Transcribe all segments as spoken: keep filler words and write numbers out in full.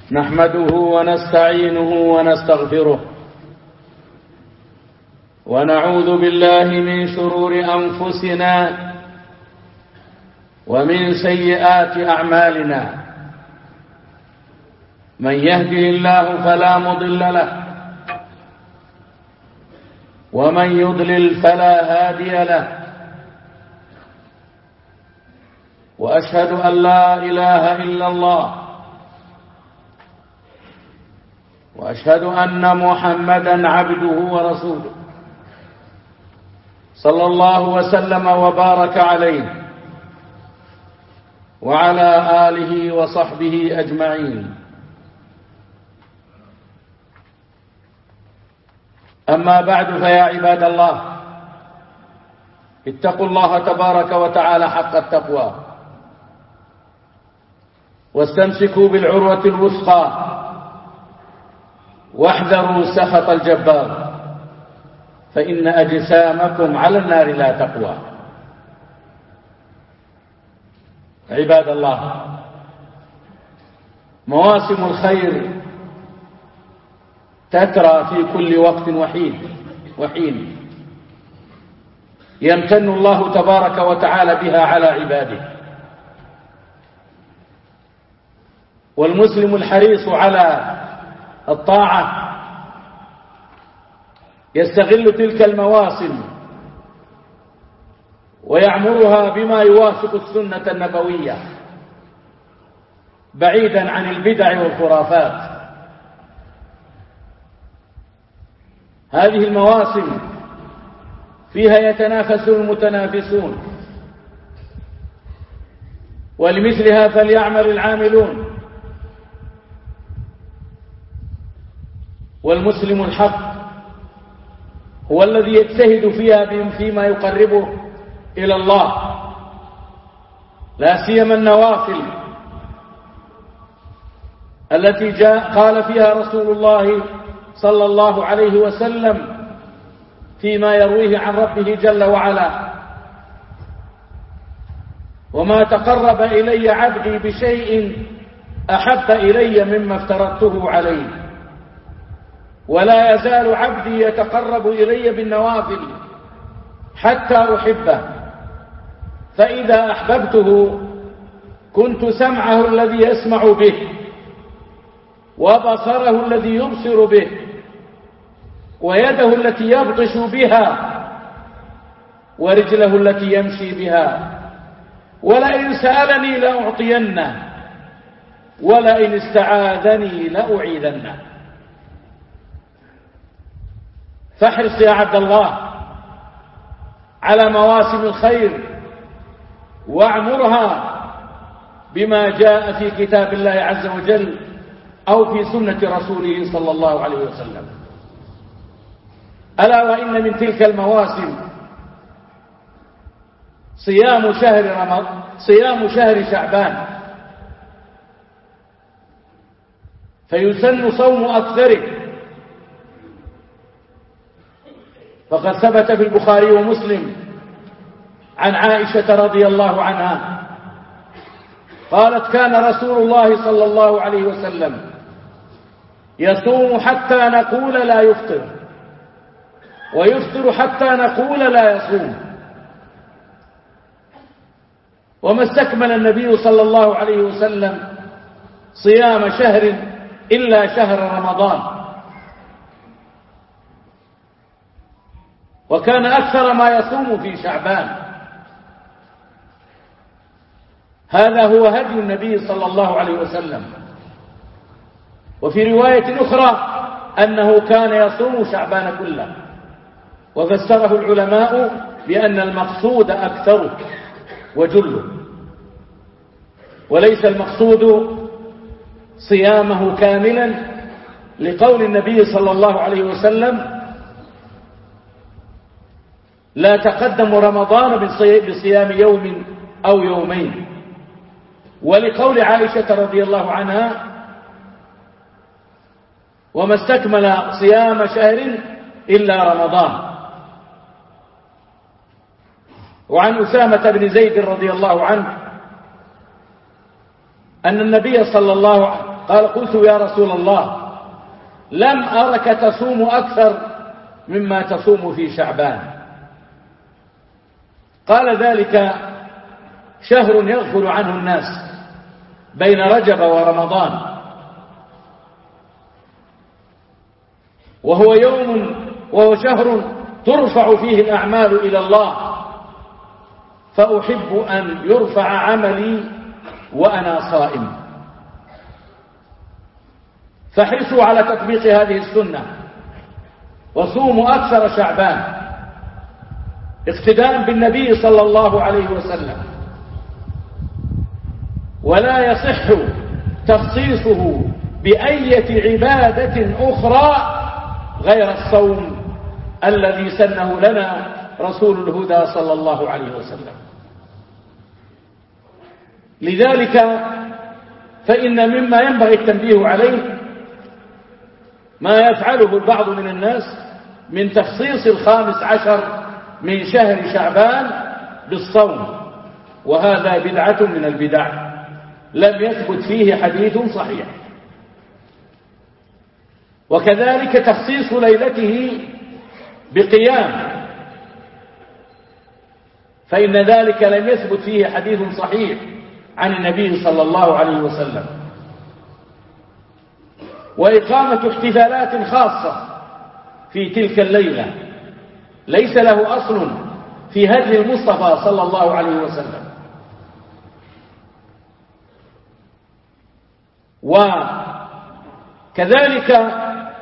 نحمده ونستعينه ونستغفره ونعوذ بالله من شرور أنفسنا ومن سيئات أعمالنا. من يهده الله فلا مضل له ومن يضلل فلا هادي له، وأشهد أن لا إله إلا الله وأشهد أن محمدا عبده ورسوله صلى الله وسلم وبارك عليه وعلى آله وصحبه أجمعين. أما بعد، فيا عباد الله، اتقوا الله تبارك وتعالى حق التقوى واستمسكوا بالعروة الوثقى واحذروا سخط الجبار، فإن أجسامكم على النار لا تقوى. عباد الله، مواسم الخير تترى في كل وقت وحين وحين يمتن الله تبارك وتعالى بها على عباده، والمسلم الحريص على الطاعة يستغل تلك المواسم ويعمرها بما يوافق السنة النبوية بعيدا عن البدع والخرافات. هذه المواسم فيها يتنافس المتنافسون، ولمثلها فليعمل العاملون. والمسلم الحق هو الذي يجتهد فيها فيما يقربه إلى الله، لا سيما النوافل التي جاء قال فيها رسول الله صلى الله عليه وسلم فيما يرويه عن ربه جل وعلا: وما تقرب إلي عبدي بشيء أحب إلي مما افترضته عليه، ولا يزال عبدي يتقرب إلي بالنوافل حتى أحبه، فإذا أحببته كنت سمعه الذي يسمع به، وبصره الذي يبصر به، ويده التي يبطش بها، ورجله التي يمشي بها. ولئن سألني لأعطينه، ولئن استعاذني لأعيذنه. فاحرص يا عبد الله على مواسم الخير واعمرها بما جاء في كتاب الله عز وجل أو في سنة رسوله صلى الله عليه وسلم. ألا وإن من تلك المواسم صيام شهر رمضان، صيام شهر شعبان، فيسن صوم أكثره. فقد ثبت في البخاري ومسلم عن عائشة رضي الله عنها قالت: كان رسول الله صلى الله عليه وسلم يصوم حتى نقول لا يفطر، ويفطر حتى نقول لا يصوم. وما استكمل النبي صلى الله عليه وسلم صيام شهر إلا شهر رمضان، وكان أكثر ما يصوم في شعبان. هذا هو هدي النبي صلى الله عليه وسلم. وفي رواية أخرى أنه كان يصوم شعبان كله، وفسره العلماء بأن المقصود أكثره وجله، وليس المقصود صيامه كاملا، لقول النبي صلى الله عليه وسلم: لا تقدم رمضان بصيام يوم أو يومين، ولقول عائشة رضي الله عنها: وما استكمل صيام شهر إلا رمضان. وعن أسامة بن زيد رضي الله عنه أن النبي صلى الله قال قلت يا رسول الله لم أرك تصوم أكثر مما تصوم في شعبان. قال ذلك شهر يغفل عنه الناس بين رجب ورمضان، وهو يوم وهو شهر ترفع فيه الأعمال إلى الله، فأحب أن يرفع عملي وأنا صائم. فحرصوا على تطبيق هذه السنة وصوموا أكثر شعبان اقتداء بالنبي صلى الله عليه وسلم. ولا يصح تخصيصه بأية عبادة أخرى غير الصوم الذي سنه لنا رسول الهدى صلى الله عليه وسلم. لذلك فإن مما ينبغي التنبيه عليه ما يفعله البعض من الناس من تخصيص الخامس عشر من شهر شعبان بالصوم، وهذا بدعة من البدع لم يثبت فيه حديث صحيح. وكذلك تخصيص ليلته بقيام، فإن ذلك لم يثبت فيه حديث صحيح عن النبي صلى الله عليه وسلم. وإقامة احتفالات خاصة في تلك الليلة ليس له أصل في هدي المصطفى صلى الله عليه وسلم. وكذلك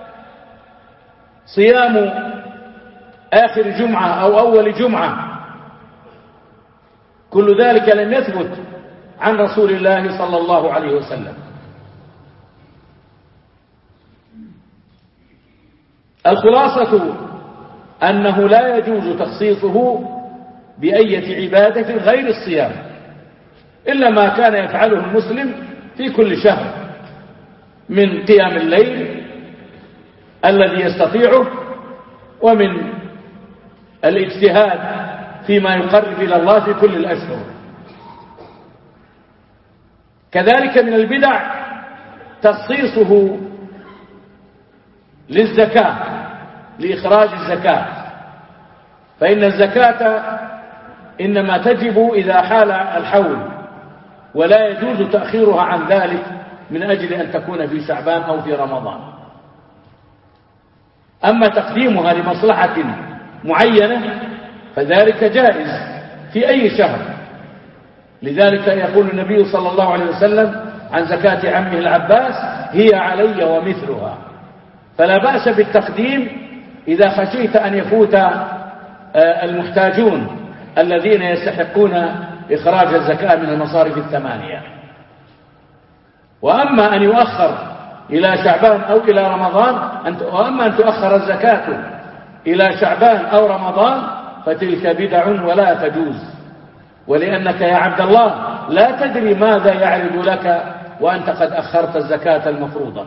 صيام آخر جمعة أو أول جمعة، كل ذلك لم يثبت عن رسول الله صلى الله عليه وسلم. الخلاصة أنه لا يجوز تخصيصه بأية عبادة غير الصيام إلا ما كان يفعله المسلم في كل شهر من قيام الليل الذي يستطيعه، ومن الاجتهاد فيما يقرب إلى الله في كل الأشهر. كذلك من البدع تخصيصه للزكاة، لإخراج الزكاة، فإن الزكاة إنما تجب إذا حال الحول، ولا يجوز تأخيرها عن ذلك من أجل أن تكون في شعبان أو في رمضان. أما تقديمها لمصلحة معينة فذلك جائز في أي شهر. لذلك يقول النبي صلى الله عليه وسلم عن زكاة عمه العباس هي علي ومثلها، فلا بأس بالتقديم إذا خشيت أن يفوت المحتاجون الذين يستحقون إخراج الزكاة من المصارف الثمانية. وأما أن يؤخر إلى شعبان أو إلى رمضان، وأما أن تؤخر الزكاة إلى شعبان أو رمضان فتلك بدع ولا تجوز، ولأنك يا عبد الله لا تدري ماذا يعرض لك وأنت قد أخرت الزكاة المفروضة.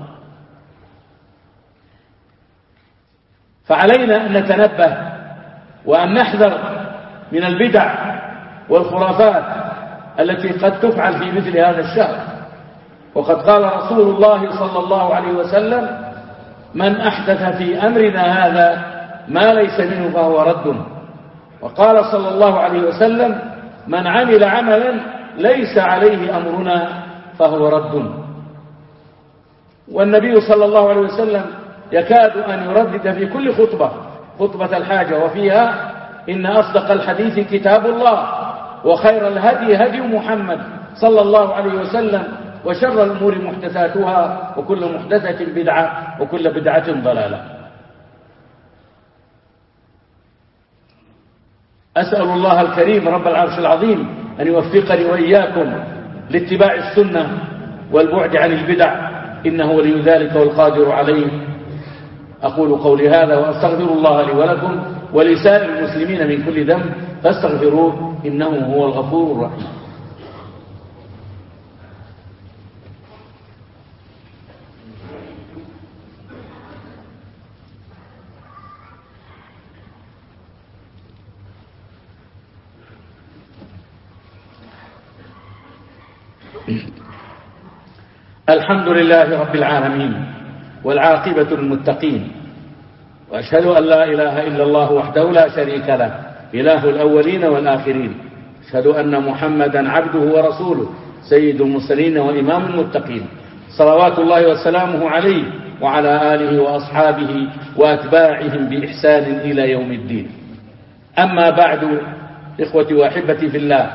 فعلينا أن نتنبه وأن نحذر من البدع والخرافات التي قد تفعل في مثل هذا الشهر. وقد قال رسول الله صلى الله عليه وسلم من أحدث في أمرنا هذا ما ليس منه فهو رد. وقال صلى الله عليه وسلم من عمل عملا ليس عليه أمرنا فهو رد. والنبي صلى الله عليه وسلم يكاد أن يردد في كل خطبة خطبة الحاجة وفيها إن أصدق الحديث كتاب الله وخير الهدي هدي محمد صلى الله عليه وسلم وشر الأمور محدثاتها وكل محدثة بدعة وكل بدعة ضلالة. أسأل الله الكريم رب العرش العظيم أن يوفقني وإياكم لاتباع السنة والبعد عن البدع، إنه ولي ذلك والقادر عليه. أقول قولي هذا وأستغفر الله لي ولكم ولسائر المسلمين من كل ذنب فاستغفروه إنه هو الغفور الرحيم. الحمد لله رب العالمين والعاقبة للمتقين، وأشهد أن لا إله إلا الله وحده لا شريك له إله الأولين والآخرين. أشهد أن محمدا عبده ورسوله سيد المرسلين وإمام المتقين، صلوات الله وسلامه عليه وعلى آله وأصحابه وأتباعهم بإحسان إلى يوم الدين. أما بعد، إخوتي وأحبتي في الله،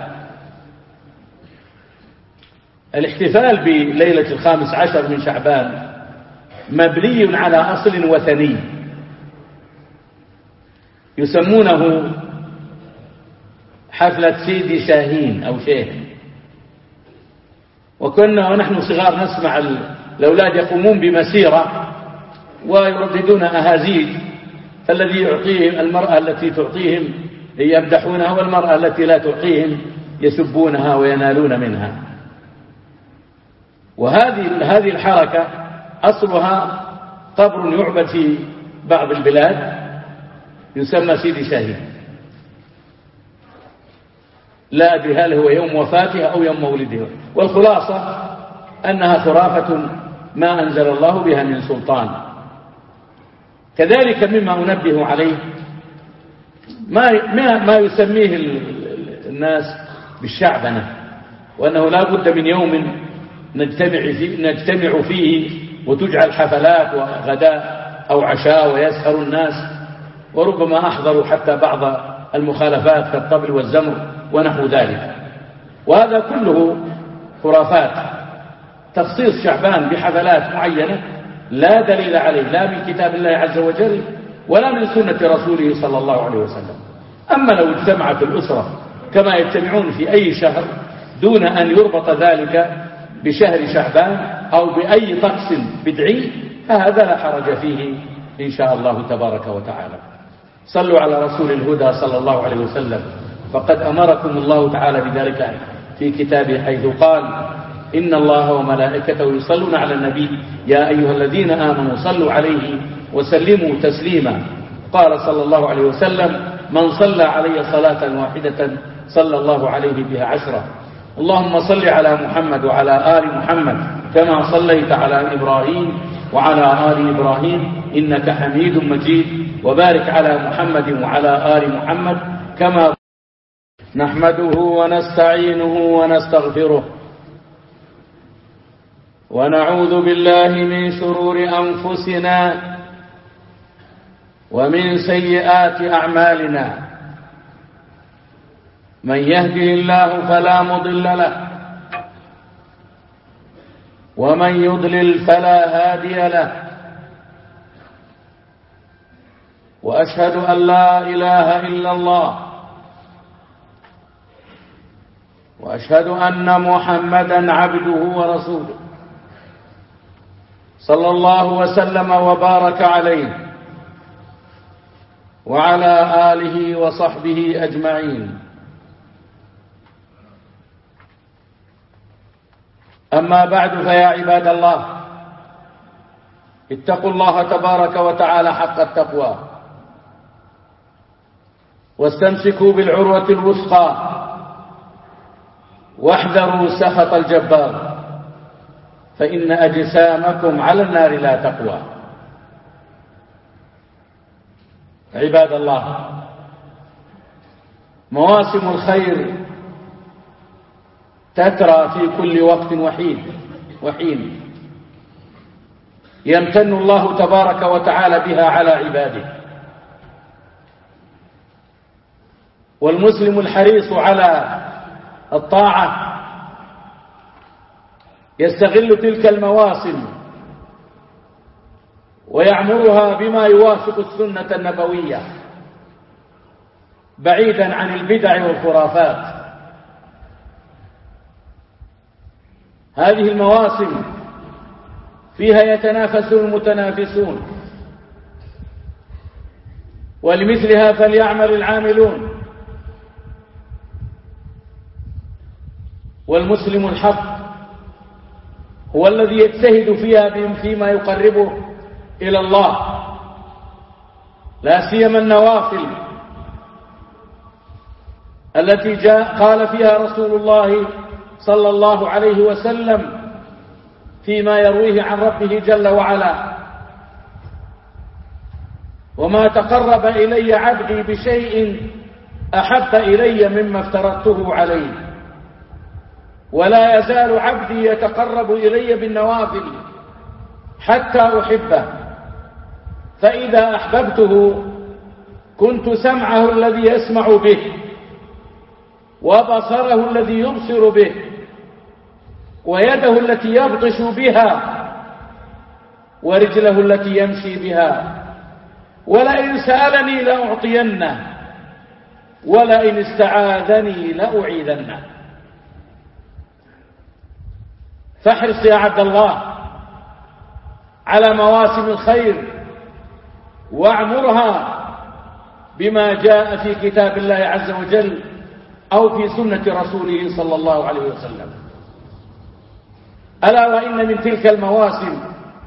الاحتفال بليلة الخامس عشر من شعبان مبني على أصل وثني يسمونه حفلة سيدي شاهين أو شاهين. وكنا ونحن صغار نسمع الأولاد يقومون بمسيرة ويرددون أهازيج، فالذي يعطيهم المرأة التي تعطيهم يمدحونها، والمرأة التي لا تعطيهم يسبونها وينالون منها. وهذه هذه الحركة أصلها قبر يعبد في بعض البلاد يسمى سيدي شاهين، لا أدري هل هو يوم وفاته أو يوم مولده، والخلاصة أنها خرافة ما أنزل الله بها من سلطان. كذلك مما أنبه عليه ما ما يسميه الناس بالشعبنة، وأنه لا بد من يوم نجتمع فيه, نجتمع فيه وتجعل حفلات وغداء أو عشاء ويسهر الناس، وربما أحضروا حتى بعض المخالفات كالطبل والزمر ونحو ذلك. وهذا كله خرافات. تخصيص شعبان بحفلات معينة لا دليل عليه، لا من كتاب الله عز وجل ولا من سنة رسوله صلى الله عليه وسلم. أما لو اجتمعت الأسرة كما يجتمعون في أي شهر دون أن يربط ذلك بشهر شعبان أو بأي طقس بدعي، فهذا لا حرج فيه إن شاء الله تبارك وتعالى. صلوا على رسول الهدى صلى الله عليه وسلم، فقد أمركم الله تعالى بذلك في كتابه حيث قال: إن الله وملائكته يصلون على النبي يا أيها الذين آمنوا صلوا عليه وسلموا تسليما. قال صلى الله عليه وسلم: من صلى علي صلاة واحدة صلى الله عليه بها عشرة. اللهم صل على محمد وعلى آل محمد كما صليت على إبراهيم وعلى آل إبراهيم إنك حميد مجيد، وبارك على محمد وعلى آل محمد كما. نحمده ونستعينه ونستغفره ونعوذ بالله من شرور أنفسنا ومن سيئات أعمالنا. من يهده الله فلا مضل له، ومن يضلل فلا هادي له. وأشهد أن لا إله إلا الله، وأشهد أن محمدا عبده ورسوله صلى الله وسلم وبارك عليه وعلى آله وصحبه أجمعين. أما بعد، فيا عباد الله، اتقوا الله تبارك وتعالى حق التقوى، واستمسكوا بالعروة الوثقى، واحذروا سخط الجبار، فإن أجسامكم على النار لا تقوى. عباد الله، مواسم الخير تترى في كل وقت وحين وحين يمتن الله تبارك وتعالى بها على عباده. والمسلم الحريص على الطاعة يستغل تلك المواسم ويعمرها بما يوافق السنة النبوية، بعيدا عن البدع والخرافات. هذه المواسم فيها يتنافس المتنافسون، ولمثلها فليعمل العاملون. والمسلم الحق هو الذي يجتهد فيها فيما يقربه إلى الله، لا سيما النوافل التي جاء قال فيها رسول الله صلى الله عليه وسلم: فيما يرويه عن ربه جل وعلا: وما تقرب إلي عبدي بشيء أحب إلي مما افترضته عليه، ولا يزال عبدي يتقرب إلي بالنوافل حتى أحبه، فإذا أحببته كنت سمعه الذي يسمع به، وبصره الذي يبصر به، ويده التي يبطش بها، ورجله التي يمشي بها، ولئن سألني لأعطينه، ولئن استعاذني لأعيذنه. فاحرص يا عبد الله على مواسم الخير، واعمرها بما جاء في كتاب الله عز وجل أو في سنة رسوله صلى الله عليه وسلم. ألا وإن من تلك المواسم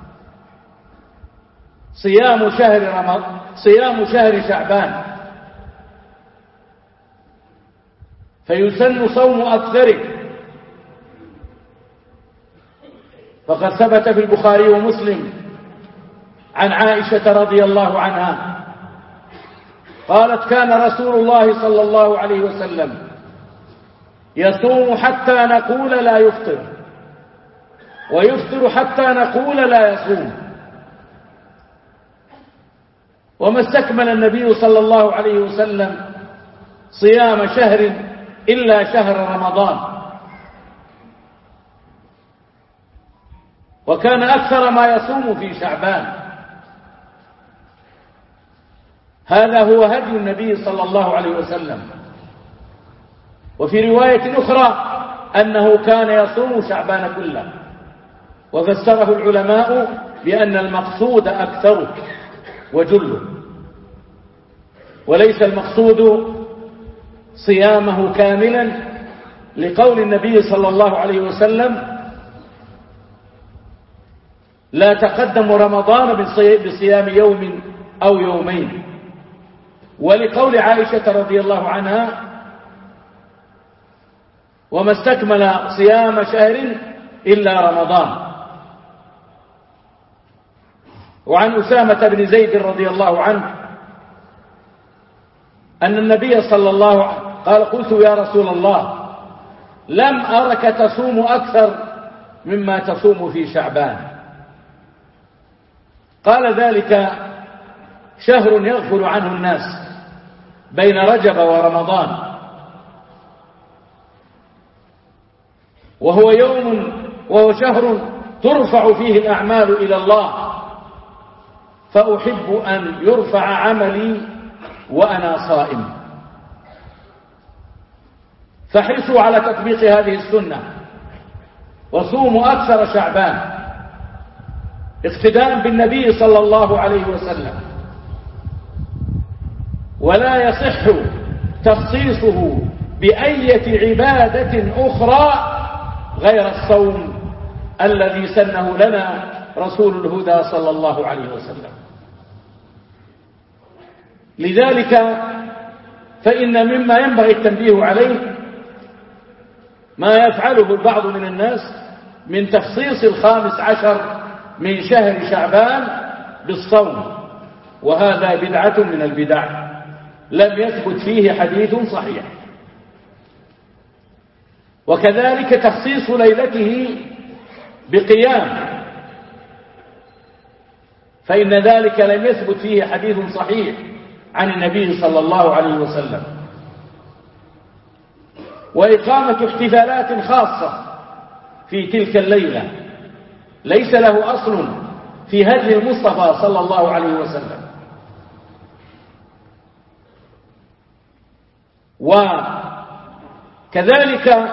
صيام شهر رمضان، صيام شهر شعبان، فيسن صوم أكثره، فقد ثبت في البخاري ومسلم عن عائشة رضي الله عنها قالت: كان رسول الله صلى الله عليه وسلم يصوم حتى نقول لا يفطر، ويفطر حتى نقول لا يصوم. وما استكمل النبي صلى الله عليه وسلم صيام شهر إلا شهر رمضان، وكان أكثر ما يصوم في شعبان. هذا هو هدي النبي صلى الله عليه وسلم. وفي رواية أخرى أنه كان يصوم شعبان كله، وفسره العلماء بأن المقصود أكثره وجله، وليس المقصود صيامه كاملا، لقول النبي صلى الله عليه وسلم: لا تقدم رمضان بصيام يوم أو يومين، ولقول عائشة رضي الله عنها: وما استكمل صيام شهر إلا رمضان. وعن أسامة بن زيد رضي الله عنه أن النبي صلى الله عليه وسلم قال: قلت يا رسول الله، لم أرك تصوم أكثر مما تصوم في شعبان. قال: ذلك شهر يغفل عنه الناس بين رجب ورمضان، وهو يوم وهو شهر ترفع فيه الأعمال إلى الله، فأحب أن يرفع عملي وأنا صائم. فاحرصوا على تطبيق هذه السنة، وصوموا أكثر شعبان اقتداء بالنبي صلى الله عليه وسلم. ولا يصح تخصيصه بأية عبادة أخرى غير الصوم الذي سنه لنا رسول الهدى صلى الله عليه وسلم. لذلك فإن مما ينبغي التنبيه عليه ما يفعله البعض من الناس من تخصيص الخامس عشر من شهر شعبان بالصوم، وهذا بدعة من البدع لم يثبت فيه حديث صحيح. وكذلك تخصيص ليلته بقيام، فإن ذلك لم يثبت فيه حديث صحيح عن النبي صلى الله عليه وسلم. وإقامة احتفالات خاصة في تلك الليلة ليس له أصل في هدي المصطفى صلى الله عليه وسلم. وكذلك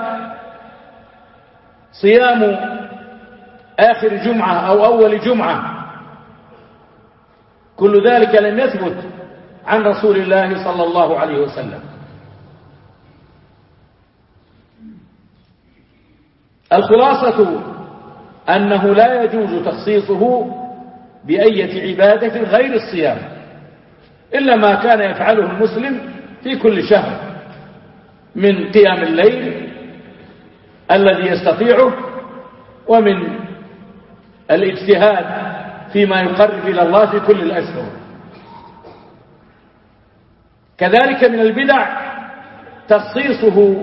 صيام آخر جمعة أو أول جمعة، كل ذلك لم يثبت عن رسول الله صلى الله عليه وسلم. الخلاصة أنه لا يجوز تخصيصه بأية عبادة غير الصيام، إلا ما كان يفعله المسلم في كل شهر من قيام الليل الذي يستطيعه، ومن الاجتهاد فيما يقرب إلى الله في كل الأشهر. كذلك من البدع تخصيصه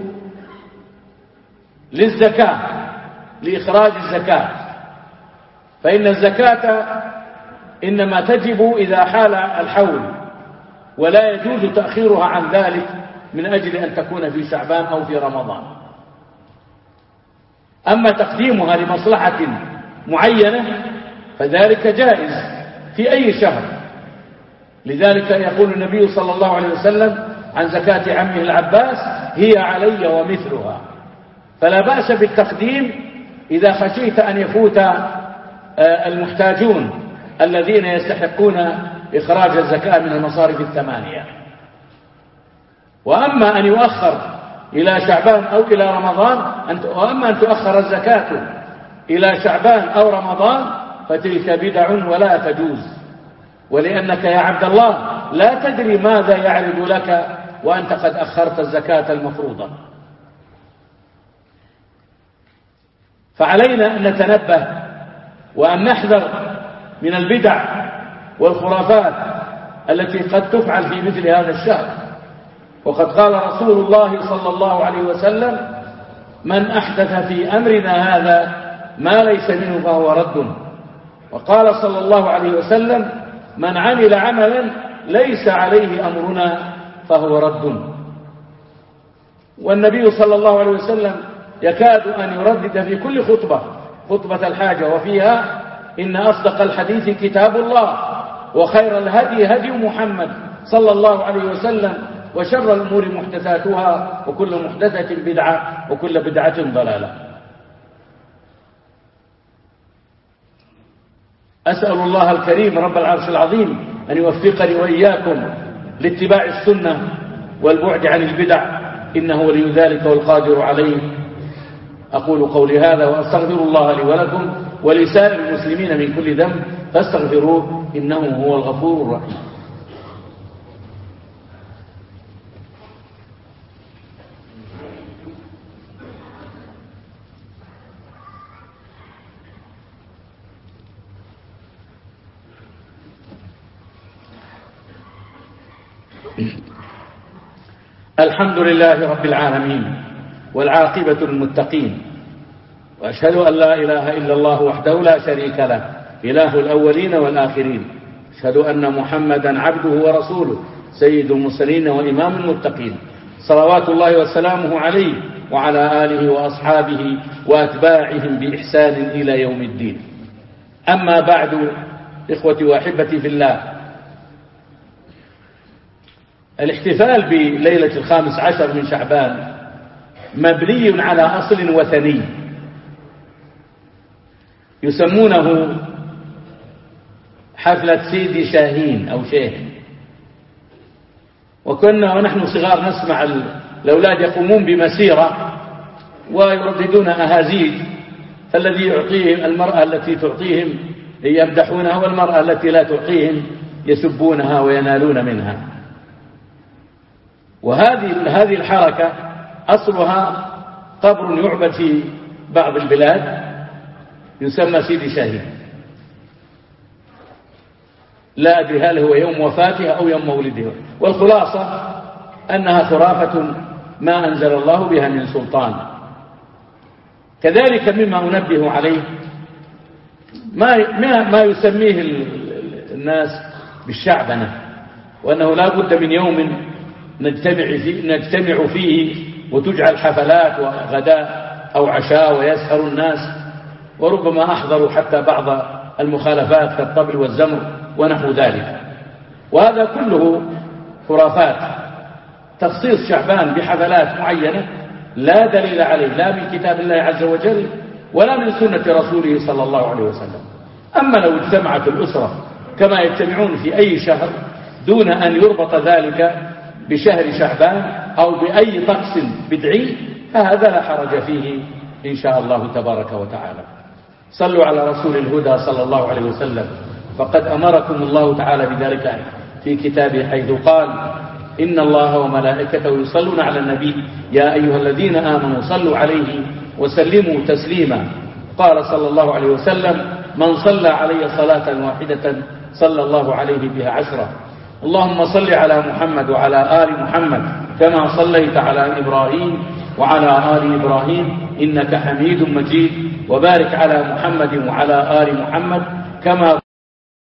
للزكاة، لإخراج الزكاة، فإن الزكاة إنما تجب إذا حال الحول، ولا يجوز تأخيرها عن ذلك من أجل أن تكون في شعبان أو في رمضان. أما تقديمها لمصلحة معينة فذلك جائز في أي شهر. لذلك يقول النبي صلى الله عليه وسلم عن زكاة عمه العباس: هي علي ومثلها. فلا بأس بالتقديم إذا خشيت أن يفوت المحتاجون الذين يستحقون إخراج الزكاة من المصارف الثمانية. وأما أن يؤخر إلى شعبان أو إلى رمضان، وأما أن تؤخر الزكاة إلى شعبان أو رمضان فتلك بدع ولا تجوز، ولأنك يا عبد الله لا تدري ماذا يعرض لك وأنت قد أخرت الزكاة المفروضة. فعلينا أن نتنبه وأن نحذر من البدع والخرافات التي قد تفعل في مثل هذا الشهر. وقد قال رسول الله صلى الله عليه وسلم: من أحدث في أمرنا هذا ما ليس منه فهو رد. وقال صلى الله عليه وسلم: من عمل عملا ليس عليه أمرنا فهو رد. والنبي صلى الله عليه وسلم يكاد أن يردد في كل خطبة خطبة الحاجة وفيها: إن أصدق الحديث كتاب الله، وخير الهدي هدي محمد صلى الله عليه وسلم، وشر الأمور محدثاتها، وكل محدثة بدعة، وكل بدعة ضلالة. أسأل الله الكريم رب العرش العظيم أن يوفقني وإياكم لاتباع السنة والبعد عن البدع، إنه ولي ذلك والقادر عليه. أقول قولي هذا وأستغفر الله لي ولكم ولسائر المسلمين من كل ذنب فاستغفروه إنه هو الغفور الرحيم. الحمد لله رب العالمين، والعاقبة للمتقين، وأشهد أن لا إله إلا الله وحده لا شريك له، إله الأولين والآخرين. أشهد أن محمدا عبده ورسوله، سيد المرسلين وإمام المتقين، صلوات الله وسلامه عليه وعلى آله وأصحابه وأتباعهم بإحسان إلى يوم الدين. أما بعد، إخوتي وأحبتي في الله، الاحتفال بليلة الخامس عشر من شعبان مبني على أصل وثني يسمونه حفلة سيدي شاهين أو شاهين. وكنا ونحن صغار نسمع الأولاد يقومون بمسيرة ويرددون أهازيج، فالذي يعطيهم المرأة التي تعطيهم يمدحونها، والمرأة التي لا تعطيهم يسبونها وينالون منها. وهذه هذه الحركة أصلها قبر يعبد في بعض البلاد يسمى سيدي شاهين. لا أدري هل هو يوم وفاته أو يوم مولده، والخلاصة أنها خرافة ما أنزل الله بها من سلطان. كذلك مما أنبه عليه ما ما يسميه الناس بالشعبنة، وأنه لا بد من يوم نجتمع فيه, نجتمع فيه وتجعل حفلات وغداء أو عشاء ويسهر الناس، وربما أحضروا حتى بعض المخالفات كالطبل والزمر ونحو ذلك. وهذا كله خرافات. تخصيص شعبان بحفلات معينة لا دليل عليه، لا من كتاب الله عز وجل ولا من سنة رسوله صلى الله عليه وسلم. أما لو اجتمعت الأسرة كما يجتمعون في أي شهر دون أن يربط ذلك بشهر شعبان أو بأي طقس بدعي فهذا لا حرج فيه إن شاء الله تبارك وتعالى. صلوا على رسول الهدى صلى الله عليه وسلم، فقد أمركم الله تعالى بذلك في كتابه حيث قال: إن الله وملائكته يصلون على النبي يا أيها الذين آمنوا صلوا عليه وسلموا تسليما. قال صلى الله عليه وسلم: من صلى علي صلاة واحدة صلى الله عليه بها عشرة. اللهم صل على محمد وعلى آل محمد كما صليت على إبراهيم وعلى آل إبراهيم إنك حميد مجيد، وبارك على محمد وعلى آل محمد كما